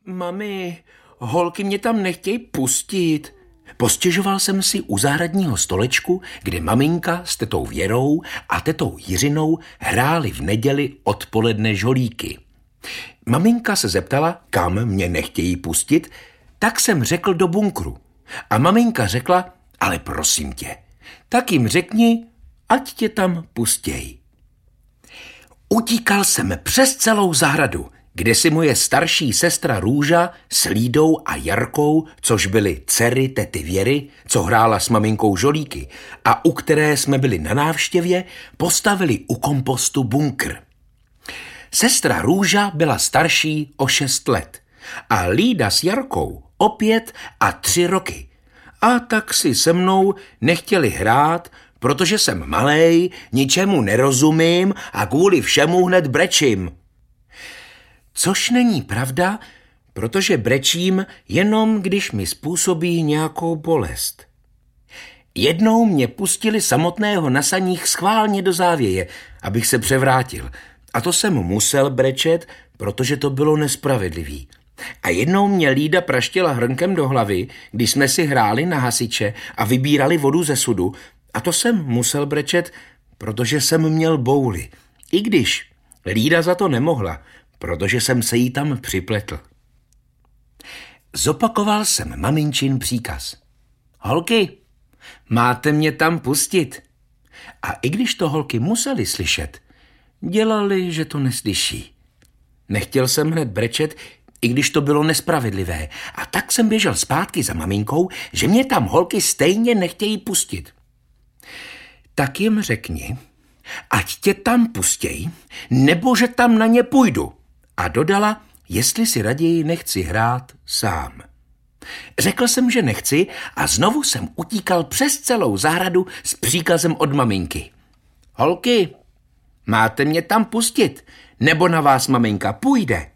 Mami, holky mě tam nechtějí pustit. Postěžoval jsem si u zahradního stolečku, kde maminka s tetou Věrou a tetou Jiřinou hráli v neděli odpoledne žolíky. Maminka se zeptala, kam mě nechtějí pustit, tak jsem řekl do bunkru. A maminka řekla, ale prosím tě, tak jim řekni, ať tě tam pustěj. Utíkal jsem přes celou zahradu, kde si moje starší sestra Růža s Lídou a Jarkou, což byly dcery tety Věry, co hrála s maminkou žolíky a u které jsme byli na návštěvě, postavili u kompostu bunkr. Sestra Růža byla starší o 6 let a Lída s Jarkou o 5 a 3 roky. A tak si se mnou nechtěli hrát, protože jsem malej, ničemu nerozumím a kvůli všemu hned brečím. Což není pravda, protože brečím jenom, když mi způsobí nějakou bolest. Jednou mě pustili samotného na saních schválně do závěje, abych se převrátil. A to jsem musel brečet, protože to bylo nespravedlivý. A jednou mě Lída praštěla hrnkem do hlavy, když jsme si hráli na hasiče a vybírali vodu ze sudu. A to jsem musel brečet, protože jsem měl bouli. I když Lída za to nemohla, protože jsem se jí tam připletl. Zopakoval jsem maminčin příkaz. Holky, máte mě tam pustit. A i když to holky museli slyšet, dělali, že to neslyší. Nechtěl jsem hned brečet, i když to bylo nespravedlivé. A tak jsem běžel zpátky za maminkou, že mě tam holky stejně nechtějí pustit. Tak jim řekni, ať tě tam pustěj, nebo že tam na ně půjdu. A dodala, jestli si raději nechci hrát sám. Řekl jsem, že nechci a znovu jsem utíkal přes celou zahradu s příkazem od maminky. Holky, máte mě tam pustit, nebo na vás maminka půjde.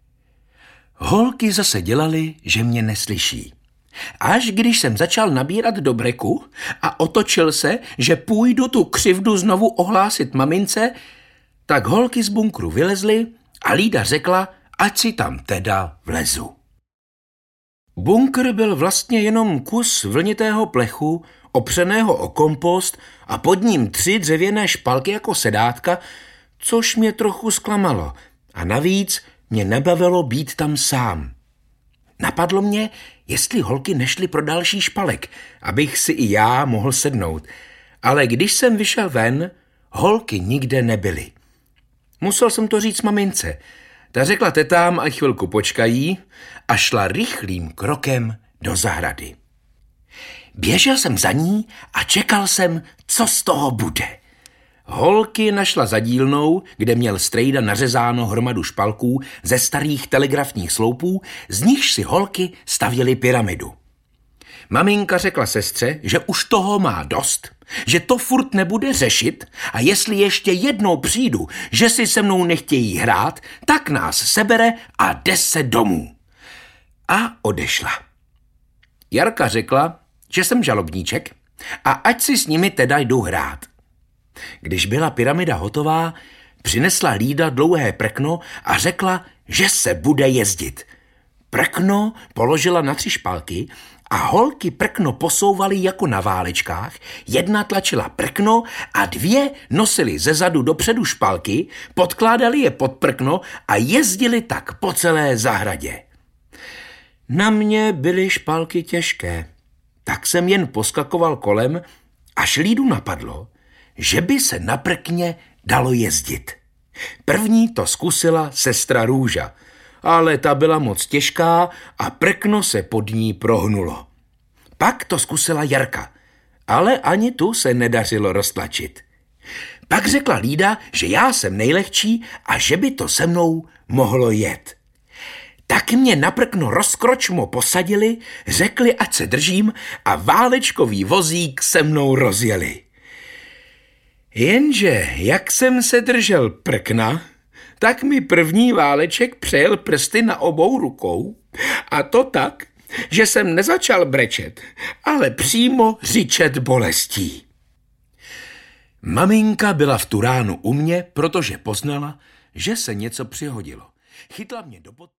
Holky zase dělali, že mě neslyší. Až když jsem začal nabírat do breku a otočil se, že půjdu tu křivdu znovu ohlásit mamince, tak holky z bunkru vylezly a Lída řekla, ať si tam teda vlezu. Bunkr byl vlastně jenom kus vlnitého plechu, opřeného o kompost a pod ním 3 dřevěné špalky jako sedátka, což mě trochu zklamalo a navíc mě nebavilo být tam sám. Napadlo mě, jestli holky nešly pro další špalek, abych si i já mohl sednout, ale když jsem vyšel ven, holky nikde nebyly. Musel jsem to říct mamince. Ta řekla tetám, ať chvilku počkají a šla rychlým krokem do zahrady. Běžel jsem za ní a čekal jsem, co z toho bude. Holky našla za dílnou, kde měl strejda nařezáno hromadu špalků ze starých telegrafních sloupů, z nichž si holky stavěly pyramidu. Maminka řekla sestře, že už toho má dost, že to furt nebude řešit a jestli ještě jednou přijdu, že si se mnou nechtějí hrát, tak nás sebere a jde se domů. A odešla. Jarka řekla, že jsem žalobníček a ať si s nimi teda jdu hrát. Když byla pyramida hotová, přinesla Lída dlouhé prkno a řekla, že se bude jezdit. Prkno položila na 3 špalky a holky prkno posouvaly jako na válečkách, 1 tlačila prkno a 2 nosily zezadu dopředu špalky, podkládali je pod prkno a jezdili tak po celé zahradě. Na mě byly špalky těžké, tak jsem jen poskakoval kolem, až Lídu napadlo, že by se na prkně dalo jezdit. První to zkusila sestra Růža, ale ta byla moc těžká a prkno se pod ní prohnulo. Pak to zkusila Jarka, ale ani tu se nedařilo roztlačit. Pak řekla Lída, že já jsem nejlehčí a že by to se mnou mohlo jet. Tak mě na prkno rozkročmo posadili, řekli, ať se držím a válečkový vozík se mnou rozjeli. Jenže jak jsem se držel prkna, tak mi první váleček přejel prsty na obou rukou a to tak, že jsem nezačal brečet, ale přímo řičet bolestí. Maminka byla v tu ránu u mě, protože poznala, že se něco přihodilo. Chytla mě do